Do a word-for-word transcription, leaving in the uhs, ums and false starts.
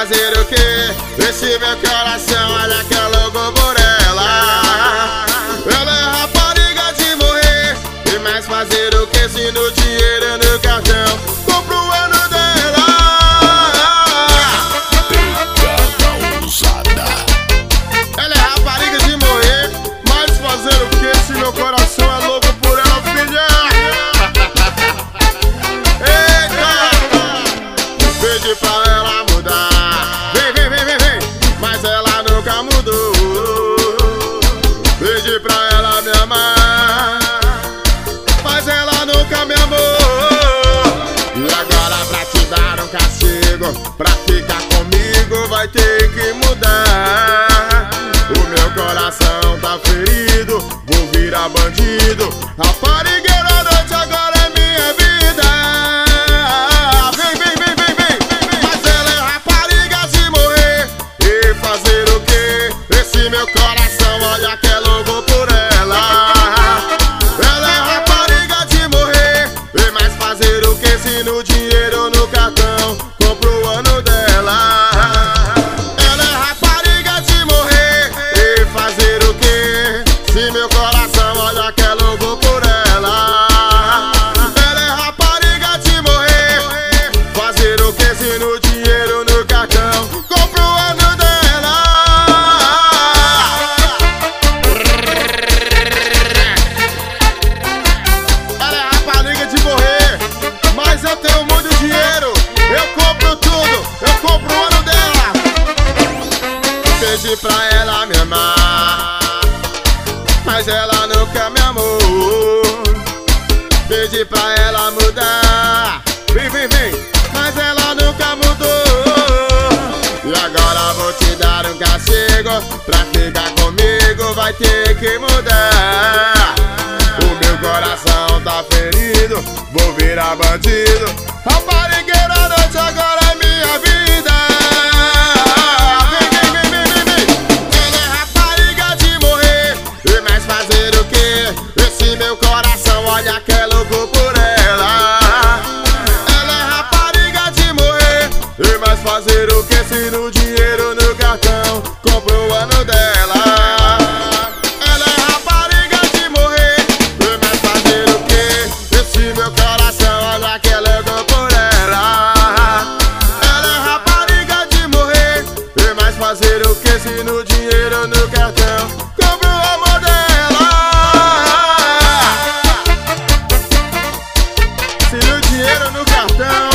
fazer o quê? Esse meu coração, olha que é louco por ela. Ela é rapariga de morrer. E mais fazer o que se no dinheiro no cartão compro o ano dela? Pegada ousada. Ela é rapariga de morrer. Mas fazer o que se meu coração é louco por ela, filha? Pedi pra ela mudar, vem, vem, vem, vem, vem, mas ela nunca mudou. Pedi pra ela me amar, mas ela nunca me amou. E agora pra te dar um castigo, pra ficar comigo vai ter que mudar. O meu coração tá ferido, vou virar bandido. Raparigueira à noite agora é minha vida. Meu coração, olha que é louco por ela. Ela é rapariga de morrer. E mais fazer o que se no dinheiro no cartão compro o ano dela? Ela é rapariga de morrer. E fazer o que se meu coração, olha que é louco por ela? Ela é rapariga de morrer. Fazer o que se no dinheiro no cartão compro o ano dela? Eu tenho muito dinheiro, eu compro tudo, eu compro o ano dela. Pedi pra ela me amar, mas ela nunca me amou. Pedi pra ela mudar, vem, vem, vem, mas ela nunca mudou. E agora vou te dar um castigo, pra ficar comigo vai ter que mudar. O meu coração tá ferido, vou virar bandido. Raparigueira à noite agora é minha vida. Vem, vem, vem, vem, vem, vem. Ela é rapariga de morrer. E mais fazer o quê? Esse meu coração, olha que é louco por ela. Ela é rapariga de morrer. E mais fazer o que se no dinheiro no cartão compro o ano dela? Meu coração, olha que é louco por ela. Ela é rapariga de morrer. E mais fazer o que se no dinheiro no cartão compro o amor dela? Se no dinheiro no cartão